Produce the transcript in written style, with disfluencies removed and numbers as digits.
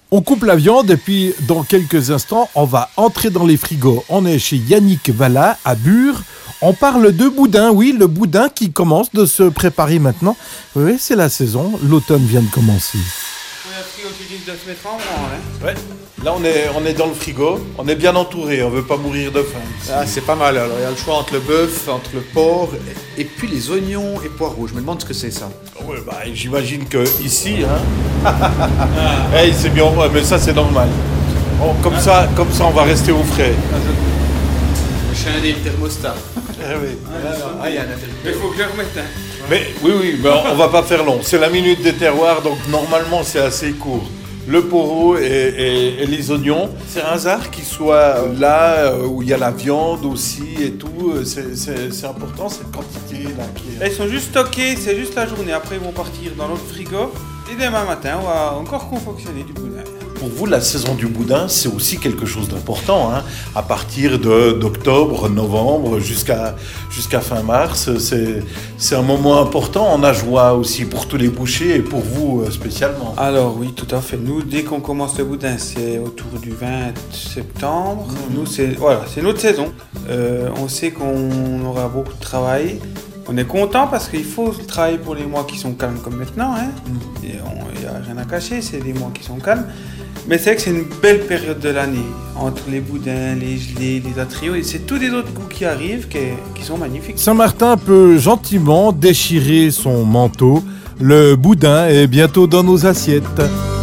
On coupe la viande et puis dans quelques instants, on va entrer dans les frigos. On est chez Yannick Valla à Bure. On parle de boudin, oui, le boudin qui commence de se préparer maintenant. Oui, c'est la saison, l'automne vient de commencer. Le frigo qui risque de se mettre en branle, hein. Ouais. Là, on est dans le frigo, on est bien entouré, on veut pas mourir de faim. Ah, c'est pas mal. Alors, il y a le choix entre le bœuf, entre le porc, et puis les oignons et poireaux. Je me demande ce que c'est ça. Ouais, bah, j'imagine que ici, hein. Hey, c'est bien, ouais, mais ça c'est normal. Bon, comme ça, on va rester au frais. Le chien des thermostats. Eh oui. Ah, il y a un intérêt. Mais il faut que je le remette, hein. Mais oui, mais on va pas faire long. C'est la minute des terroirs, donc normalement c'est assez court. Le poireau et les oignons, c'est un hasard qu'ils soient là où il y a la viande aussi et tout. C'est important cette quantité là. Là, ils sont juste stockés, c'est juste la journée. Après, ils vont partir dans l'autre frigo. Et demain matin, on va encore confectionner du boudin. Pour vous, la saison du boudin, c'est aussi quelque chose d'important. Hein. À partir d'octobre, novembre, jusqu'à fin mars, c'est un moment important en Ajoie aussi pour tous les bouchers et pour vous spécialement. Alors oui, tout à fait. Nous, dès qu'on commence le boudin, c'est autour du 20 septembre. Nous, c'est notre saison. On sait qu'on aura beaucoup de travail. On est content parce qu'il faut travailler pour les mois qui sont calmes comme maintenant. Hein. Il n'y a rien à cacher, c'est des mois qui sont calmes. Mais c'est vrai que c'est une belle période de l'année. Entre les boudins, les gelées, les atrios, et c'est tous les autres goûts qui arrivent qui sont magnifiques. Saint-Martin peut gentiment déchirer son manteau. Le boudin est bientôt dans nos assiettes.